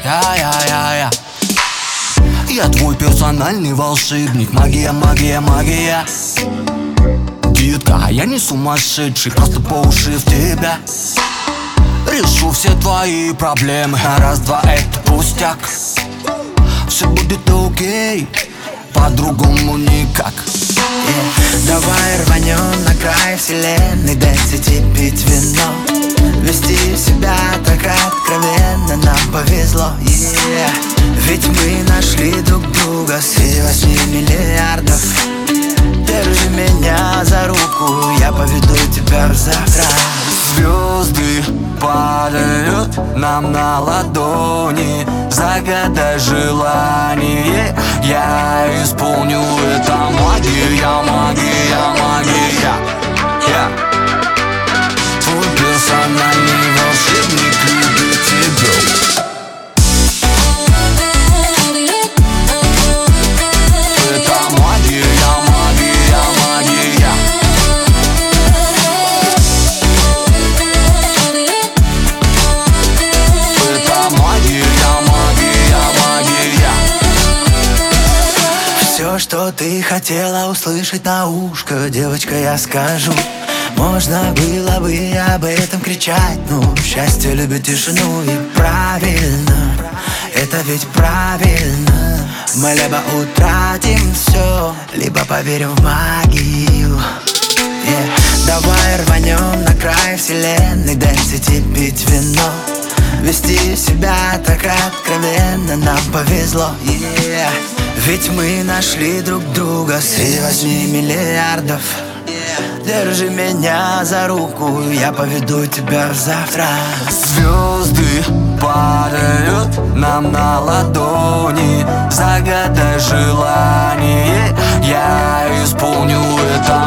Я Я твой персональный волшебник. Магия, магия, магия. Детка, я не сумасшедший, просто по уши в тебя. Решу все твои проблемы. На раз-два это пустяк. Все будет окей, по-другому никак. Давай рванем на край вселенной, дать и пить вино. Вести себя так откровенно нам повезло, Ведь мы нашли друг друга среди 8 миллиардов. Держи меня за руку, я поведу тебя в завтра. Звезды падают нам на ладони. Загадай желание, я исполню это. Магия, магия, магия. Твой персональный волшебник любит тебя. Все, что ты хотела услышать на ушко, девочка, я скажу. Можно было бы об этом кричать, но счастье любит тишину. И правильно, это ведь правильно. Мы либо утратим все, либо поверим в магию. Давай рванем на край вселенной, дэнсить и пить вино. Вести себя так откровенно нам повезло, Ведь мы нашли друг друга среди 8 миллиардов. Держи меня за руку, я поведу тебя в завтра. Звезды падают нам на ладони. Загадай желание, я исполню это.